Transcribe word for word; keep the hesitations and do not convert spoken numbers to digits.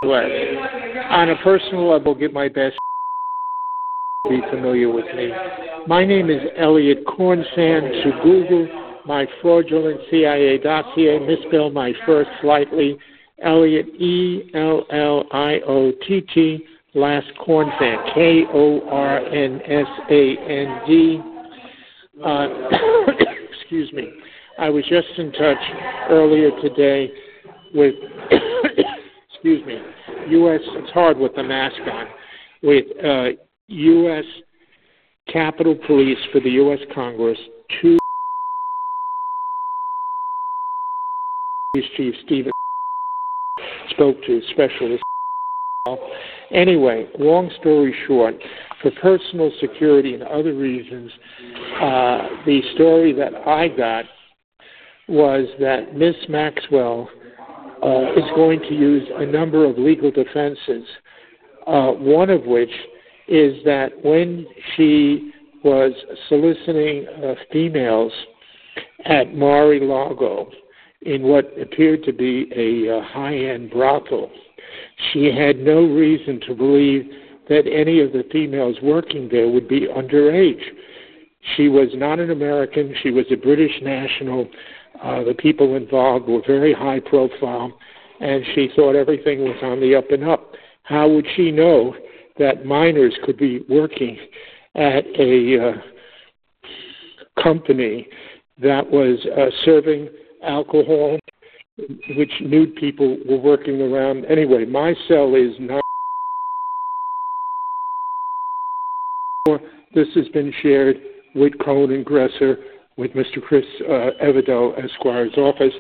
bless. On a personal level, give my best to be familiar with me. My name is Elliot Cornsand. To Google my fraudulent C I A dossier, misspell my first slightly, Elliot, E L L I O T T, last Cornsand, K O R N S A N D. Uh, excuse me. I was just in touch earlier today with, excuse me, U S, it's hard with the mask on, with uh, U S Capitol Police for the U S Congress, two Police Chief Stephen spoke to Specialist. Anyway, long story short, for personal security and other reasons, uh, the story that I got was that Miss Maxwell uh, is going to use a number of legal defenses, uh, one of which is that when she was soliciting uh, females at Mar-a-Lago in what appeared to be a uh, high-end brothel, she had no reason to believe that any of the females working there would be underage. She was not an American. She was a British national. Uh, the people involved were very high profile, and she thought everything was on the up and up. How would she know that minors could be working at a uh, company that was uh, serving alcohol, which nude people were working around? Anyway, my cell is nine. This has been shared with Cohen and Gresser, with Mister Chris uh, Evedo, Esquire's office.